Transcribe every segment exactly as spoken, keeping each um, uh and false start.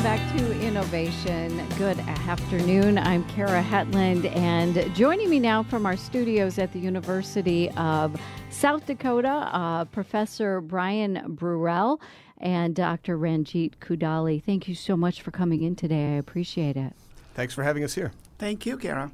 back to Innovation. Good afternoon. I'm Kara Hetland, and joining me now from our studios at the University of South Dakota, uh, Professor Brian Bruelle and Doctor Ranjit Kudali. Thank you so much for coming in today. I appreciate it. Thanks for having us here. Thank you, Kara.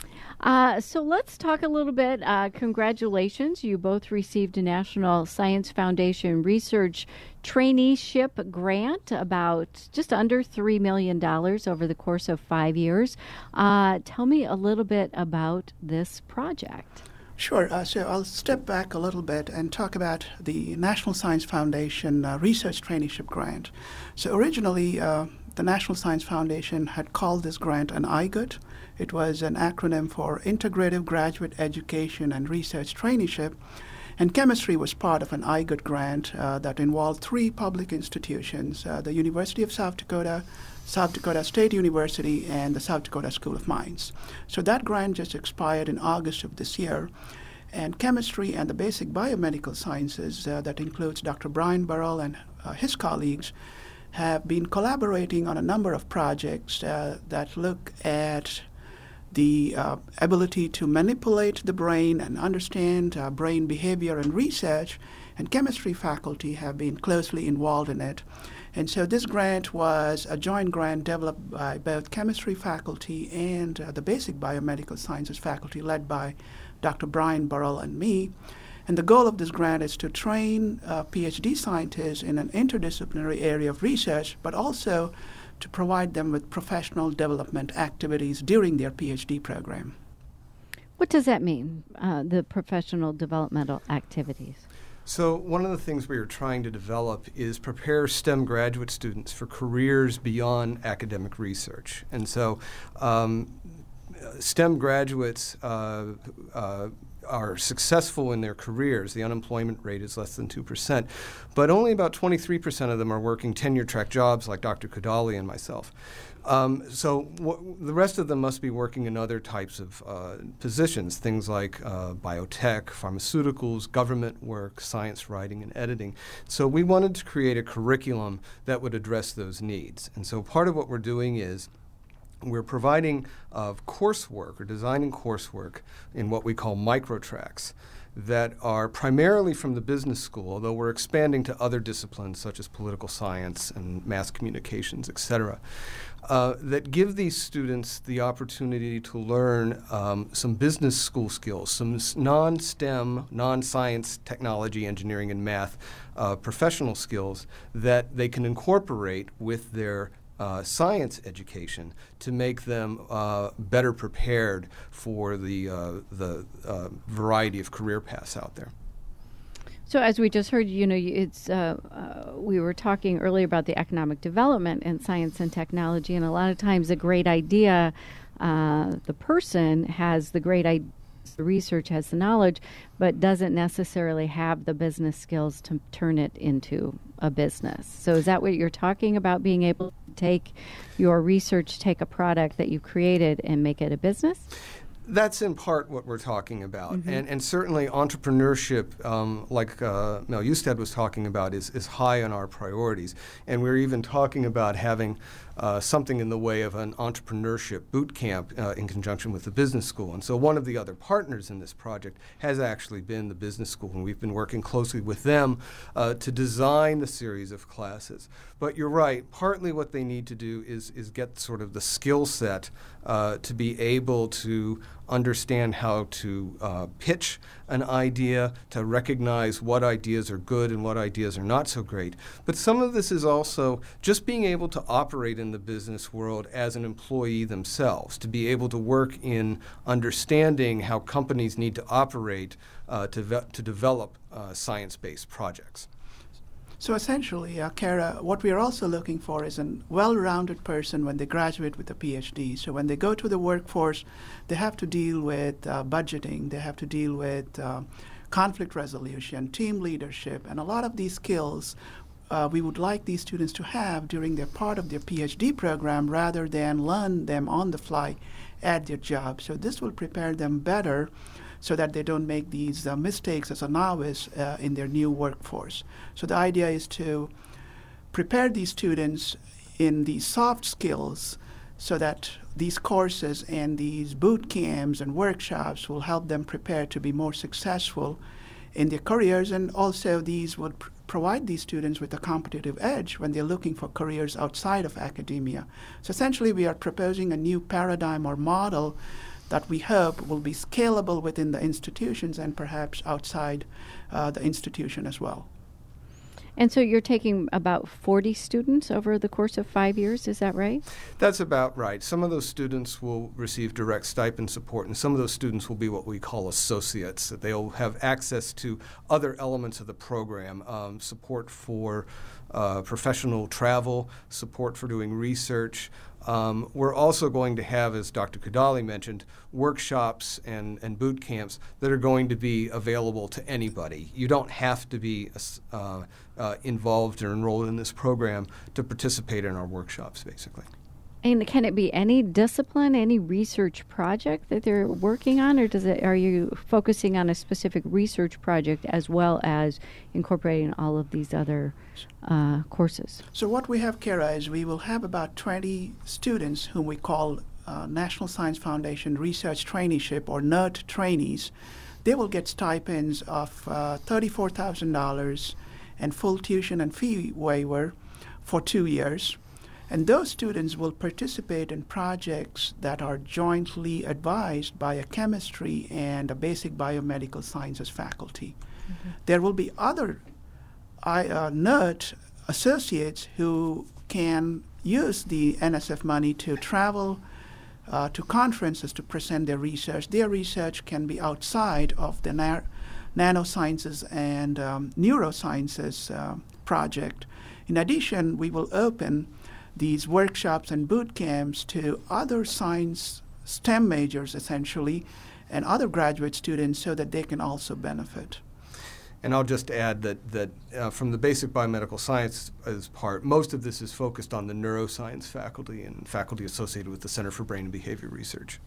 Uh, so let's talk a little bit. Uh, congratulations. You both received a National Science Foundation Research Traineeship Grant, about just under three million dollars over the course of five years. Uh, tell me a little bit about this project. Sure. Uh, so I'll step back a little bit and talk about the National Science Foundation uh, Research Traineeship Grant. So originally, uh, the National Science Foundation had called this grant an I G U T. It was an acronym for Integrative Graduate Education and Research Traineeship, and chemistry was part of an I G U T grant uh, that involved three public institutions, uh, the University of South Dakota, South Dakota State University, and the South Dakota School of Mines. So that grant just expired in August of this year, and chemistry and the basic biomedical sciences, uh, that includes Doctor Brian Bruelle and uh, his colleagues, have been collaborating on a number of projects uh, that look at the uh, ability to manipulate the brain and understand uh, brain behavior and research, and chemistry faculty have been closely involved in it. And so this grant was a joint grant developed by both chemistry faculty and uh, the basic biomedical sciences faculty, led by Doctor Brian Bruelle and me. And the goal of this grant is to train uh, PhD scientists in an interdisciplinary area of research, but also to provide them with professional development activities during their PhD program. What does that mean, uh, the professional developmental activities? So one of the things we are trying to develop is prepare STEM graduate students for careers beyond academic research. And so um, STEM graduates uh, uh, are successful in their careers. The unemployment rate is less than two percent, but only about twenty-three percent of them are working tenure-track jobs like Doctor Kudali and myself. Um, so w- the rest of them must be working in other types of uh, positions, things like uh, biotech, pharmaceuticals, government work, science writing, and editing. So we wanted to create a curriculum that would address those needs. And so part of what we're doing is we're providing uh, coursework or designing coursework in what we call microtracks that are primarily from the business school, although we're expanding to other disciplines such as political science and mass communications, et cetera, uh, that give these students the opportunity to learn um, some business school skills, some s- non-STEM, non-science, technology, engineering, and math uh, professional skills that they can incorporate with their Uh, science education to make them uh, better prepared for the uh, the uh, variety of career paths out there. So as we just heard, you know, it's uh, uh, we were talking earlier about the economic development in science and technology, and a lot of times a great idea, uh, the person has the great idea, the research has the knowledge, but doesn't necessarily have the business skills to turn it into a business. So is that what you're talking about, being able to take your research, take a product that you created and make it a business? That's in part what we're talking about. Mm-hmm. And, and certainly entrepreneurship, um, like uh, Mel Usted was talking about, is, is high on our priorities. And we're even talking about having uh, something in the way of an entrepreneurship boot camp uh, in conjunction with the business school. And so one of the other partners in this project has actually been the business school, and we've been working closely with them uh, to design the series of classes. But you're right, partly what they need to do is, is get sort of the skill set uh, to be able to understand how to uh, pitch an idea, to recognize what ideas are good and what ideas are not so great. But some of this is also just being able to operate in the business world as an employee themselves, to be able to work in understanding how companies need to operate uh, to, ve- to develop uh, science-based projects. So essentially, uh, Kara, what we are also looking for is a well-rounded person when they graduate with a PhD. So when they go to the workforce, they have to deal with uh, budgeting, they have to deal with uh, conflict resolution, team leadership, and a lot of these skills uh, we would like these students to have during their part of their PhD program rather than learn them on the fly at their job. So this will prepare them better so that they don't make these uh, mistakes as a novice uh, in their new workforce. So the idea is to prepare these students in the soft skills so that these courses and these boot camps and workshops will help them prepare to be more successful in their careers, and also these would pr- provide these students with a competitive edge when they're looking for careers outside of academia. So essentially we are proposing a new paradigm or model that we hope will be scalable within the institutions and perhaps outside uh, the institution as well. And so you're taking about forty students over the course of five years, is that right? That's about right. Some of those students will receive direct stipend support, and some of those students will be what we call associates. That they'll have access to other elements of the program, um, support for uh, professional travel, support for doing research. Um, we're also going to have, as Doctor Kodali mentioned, workshops and, and boot camps that are going to be available to anybody. You don't have to be uh, uh, involved or enrolled in this program to participate in our workshops, basically. And can it be any discipline, any research project that they're working on, or does it? Are you focusing on a specific research project as well as incorporating all of these other uh, courses? So what we have, Kara, is we will have about twenty students whom we call uh, National Science Foundation Research Traineeship, or NERT trainees. They will get stipends of uh, thirty-four thousand dollars and full tuition and fee waiver for two years. And those students will participate in projects that are jointly advised by a chemistry and a basic biomedical sciences faculty. Mm-hmm. There will be other I, uh, NERT associates who can use the N S F money to travel uh, to conferences to present their research. Their research can be outside of the na- nanosciences and um, neurosciences uh, project. In addition, we will open these workshops and boot camps to other science STEM majors, essentially, and other graduate students so that they can also benefit. And I'll just add that, that uh, from the basic biomedical sciences part, most of this is focused on the neuroscience faculty and faculty associated with the Center for Brain and Behavior Research.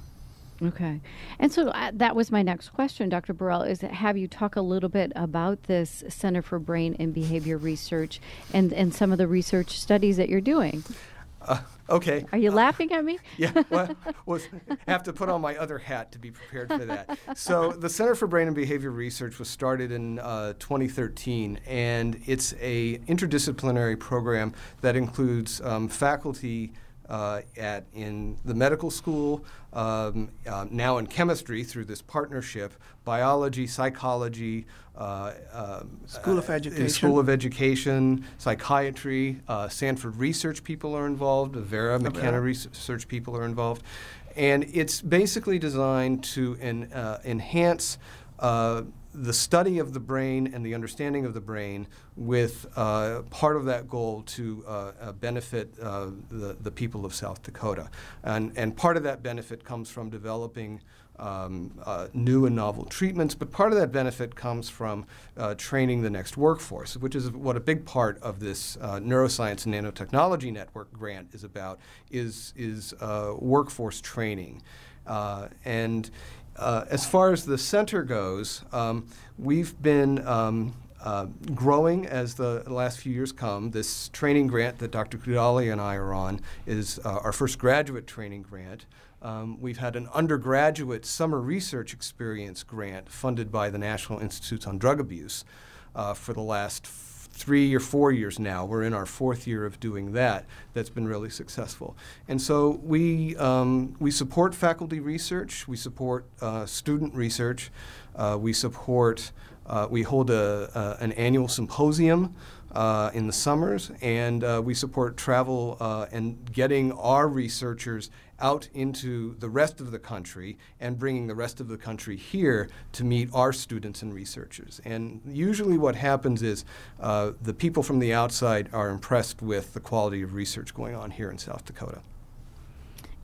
Okay. And so uh, that was my next question, Doctor Burrell, is that have you talk a little bit about this Center for Brain and Behavior Research and, and some of the research studies that you're doing? Uh, okay. Are you uh, laughing at me? Yeah, well, well, I have to put on my other hat to be prepared for that. So the Center for Brain and Behavior Research was started in uh, twenty thirteen, and it's a interdisciplinary program that includes um, faculty Uh, at in the medical school, um, uh, now in chemistry through this partnership, biology, psychology, uh, um, School of uh, Education, School of Education, psychiatry. Uh, Sanford research people are involved. The Vera McKenna research people are involved, and it's basically designed to en- uh, enhance Uh, the study of the brain and the understanding of the brain, with uh, part of that goal to uh, uh, benefit uh, the, the people of South Dakota. And, and part of that benefit comes from developing um, uh, new and novel treatments, but part of that benefit comes from uh, training the next workforce, which is what a big part of this uh, Neuroscience and Nanotechnology Network grant is about, is, is uh, workforce training. Uh, and Uh, as far as the center goes, um, we've been um, uh, growing as the last few years come. This training grant that Doctor Kodali and I are on is uh, our first graduate training grant. Um, we've had an undergraduate summer research experience grant funded by the National Institutes on Drug Abuse uh, for the last f- three or four years now. We're in our fourth year of doing that. That's been really successful. And so we um, we support faculty research. We support uh, student research. Uh, we support, uh, we hold a, uh, an annual symposium uh, in the summers, and uh, we support travel uh, and getting our researchers out into the rest of the country and bringing the rest of the country here to meet our students and researchers. And usually what happens is uh, the people from the outside are impressed with the quality of research going on here in South Dakota.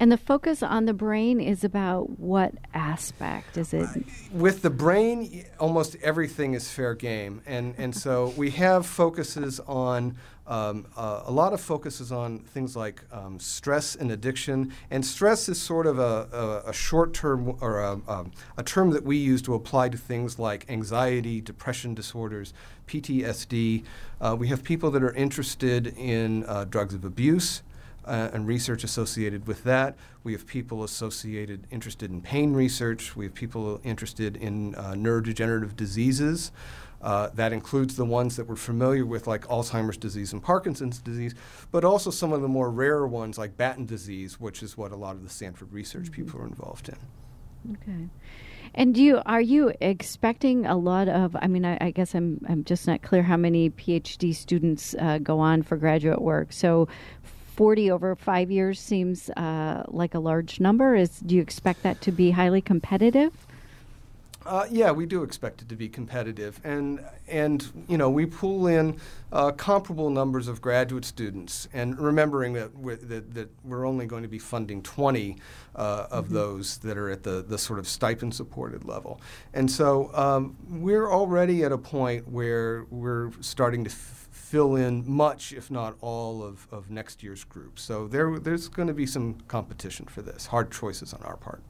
And the focus on the brain is about what aspect? Is it? With the brain, almost everything is fair game. And, and so we have focuses on, um, uh, a lot of focuses on things like um, stress and addiction. And stress is sort of a, a, a short term or a, um, a term that we use to apply to things like anxiety, depression disorders, P T S D. Uh, we have people that are interested in uh, drugs of abuse. Uh, and research associated with that. We have people associated, interested in pain research. We have people interested in uh, neurodegenerative diseases. Uh, that includes the ones that we're familiar with, like Alzheimer's disease and Parkinson's disease, but also some of the more rare ones, like Batten disease, which is what a lot of the Stanford research mm-hmm. people are involved in. Okay. And do you are you expecting a lot of? I mean, I, I guess I'm I'm just not clear how many PhD students uh, go on for graduate work. So, forty over five years seems uh, like a large number. Is do you expect that to be highly competitive? Uh, yeah, we do expect it to be competitive, and and you know we pull in uh, comparable numbers of graduate students, and remembering that we're, that, that we're only going to be funding twenty uh, of mm-hmm. those that are at the the sort of stipend supported level, and so um, we're already at a point where we're starting to f- fill in much, if not all, of, of next year's group. So there there's going to be some competition for this, hard choices on our part.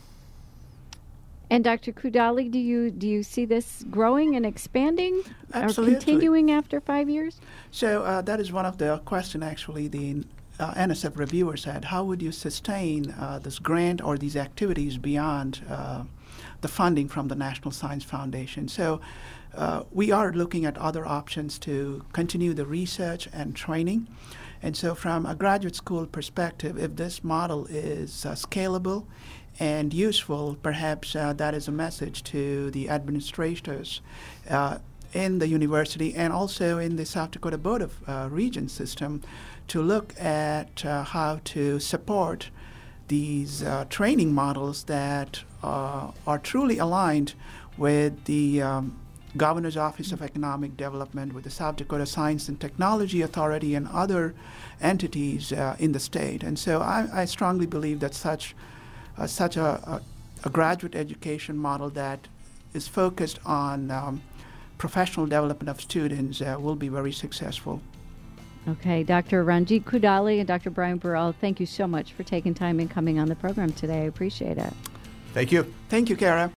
And Doctor Koudali, do you do you see this growing and expanding Absolutely. or continuing after five years? So uh, that is one of the questions actually the uh, N S F reviewers had. How would you sustain uh, this grant or these activities beyond uh, the funding from the National Science Foundation? So uh, we are looking at other options to continue the research and training. And so from a graduate school perspective, if this model is uh, scalable and useful, perhaps uh, that is a message to the administrators uh, in the university and also in the South Dakota Board of uh, Regents system to look at uh, how to support these uh, training models that uh, are truly aligned with the um, Governor's Office of Economic Development, with the South Dakota Science and Technology Authority and other entities uh, in the state. And so I, I strongly believe that such Uh, such a, a, a graduate education model that is focused on um, professional development of students uh, will be very successful. Okay, Doctor Ranjit Koudali and Doctor Brian Burrell, thank you so much for taking time and coming on the program today. I appreciate it. Thank you. Thank you, Kara.